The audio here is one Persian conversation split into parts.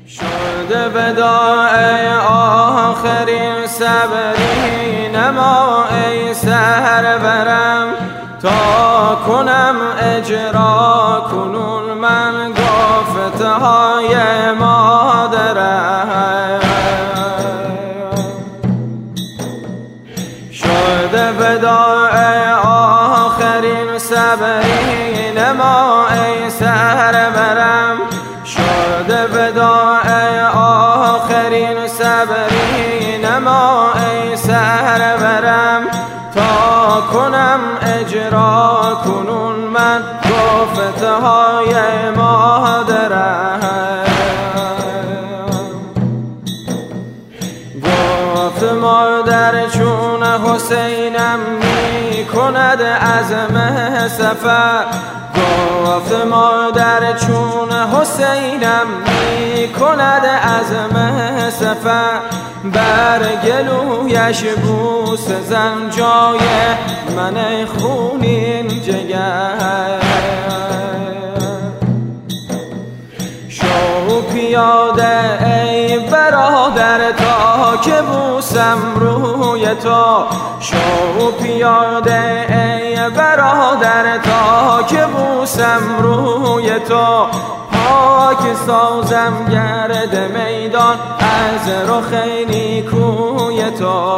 شده وداع آخرین صبرین ما ای سرورم، تا کنم اجرا کنون من گفته های مادرم. شده وداع آخرین صبرین ما ای سرورم، شده وداع آخرین صبرین ما ای سرورم، تا کنم اجرا کنون من گفته های مادرم. گفت مادر چون حسینم می کند عزم سفر، گفت مادر چون حسینم می کند عزم سفر، بر گلویش بوس زن جای من خونین جگر. شو پیاده ای برادر تا که بوسم روی تو، شو پیاده ای برادر تا که بوسم روی تو، پاک سازم گرد میدان از رخ نیکوی تو.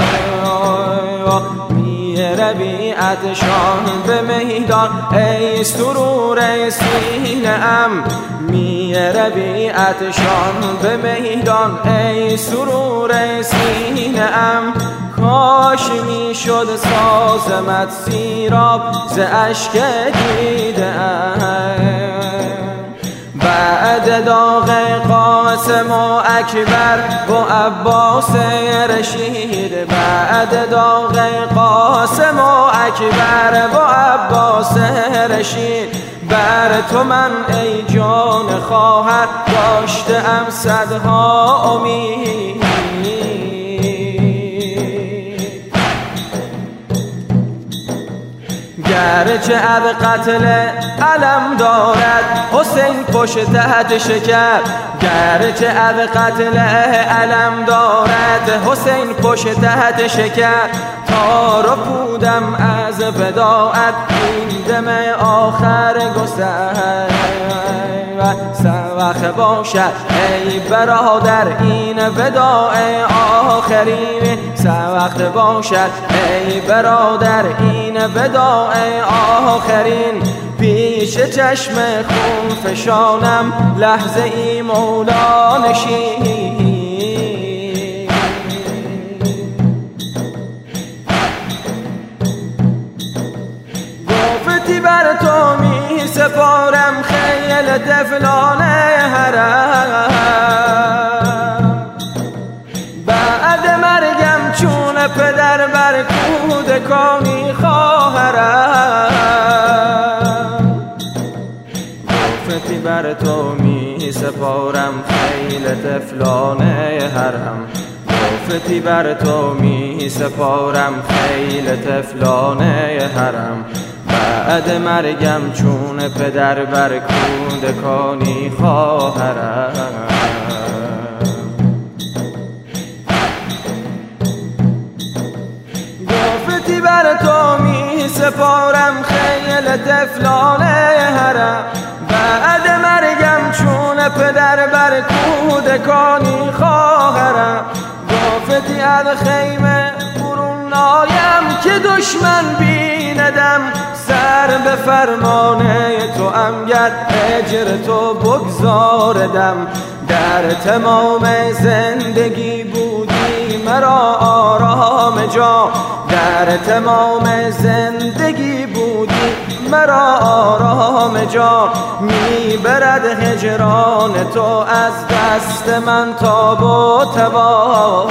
روی عطشان به میدان ای سرور سینه ام، می روی عطشان به میدان ای سرور سینه ام، کاش می شد سازمت سیراب ز اشک دیده ام. بعد داغ قاسم و اکبر و عباس رشید، بعد داغ قاسم و اکبر و عباس رشید، بر تو من ای جان خواهر داشتم صدها امید. گرچه از قتل علم دارد حسین پشت تحت شکر، گرچه از قتل علم دارد حسین پشت تحت شکر، تا ربودم از وداعت این دم آخر گذر. سوخ باشد ای برادر این وداع آخرین، سوخ باشد ای برادر این وداع آخرین، پیش چشم خون فشانم لحظه ای مولا نشین. گفتی بر تو می سپارم خیل طفلان حرم، بعد مرگم چون پدر بر کودکانی خواهرم. گفتی بر تو می سپارم خیل طفلان حرم، گفتی بر تو می سپارم خیل طفلان حرم، بعد مرگم چون پدر بر کودکانی خواهرم. گفتی بر تو می سپارم خیل طفلان حرم، بعد مرگم چون پدر بر کودکانی خواهرم. گفتی از خیمه برون نایم که دشمن بیندم، سر به فرمان تو ام گر اجر تو بگذاردم. در تمام زندگی بودی مرا آرام جا، در تمام زندگی بودی مرا آرام جا. میبرد هجران تو از دست من تاب و توان،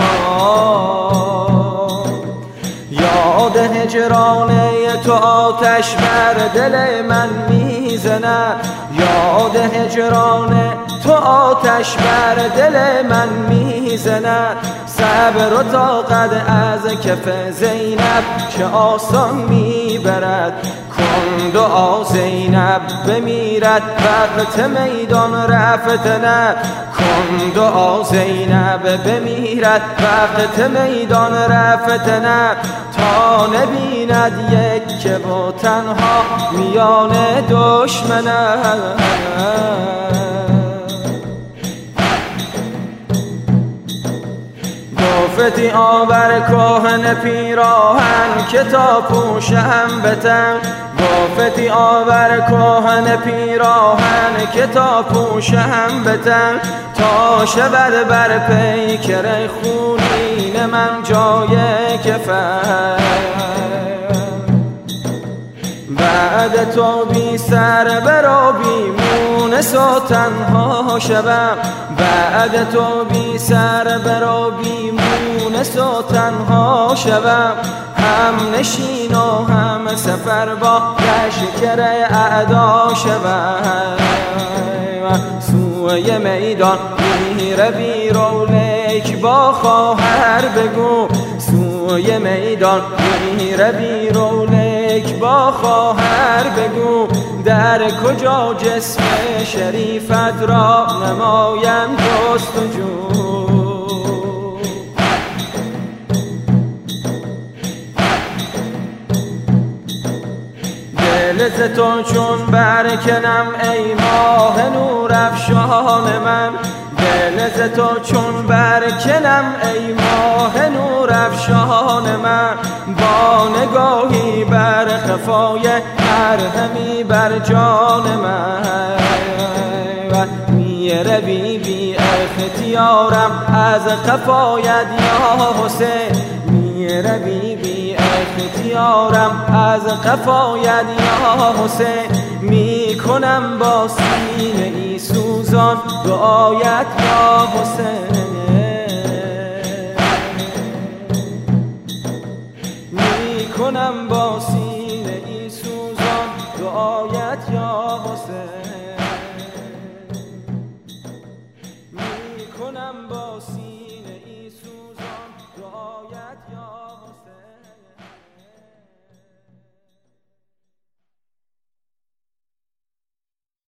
یاد هجران تو آتش بر دل من میزند، یاد هجران تو آتش بر دل من میزند. صبر و طاقت از کف زینب چه آسان میبرد. کن دعا زینب بمیرد وقت میدان رفتنه. کن دعا زینب بمیرد وقت میدان رفتنه. تا نبیند یک که با تنها میان دشمنه. گفتی آور کهن پیراهن که تا پوشم بتن. گفتی آور کهن پیراهن که تا پوشم بتن. تا شود بر پیکر خونین من جای کفن. بعد تو بی سر برا بیمونس و تنها شوم. بعد تو بی سر برا بیمونس و تنها شوم. هم نشین و هم سفر با لشکر اعدا شوم. سوی میدان میروی رو لیک با خواهر بگو. سوی میدان میروی رو لیک با خواهر بگو. در کجا جسم شریفت را نمایم جستجو. دل ز تو چون برکنم ای ماه نور افشان من. دل ز تو چون برکنم ای ماه نور افشان من. با نگاهی بر خفای مرهمی بر جان من. میروی بی اختیارم از قفایت یا حسین. میروی بی اختیارم از قفایت یا حسین. میکنم با سینه ای سوزان دعایت یا حسین. میکنم با سینه ای سوزان دعایت یا حسین.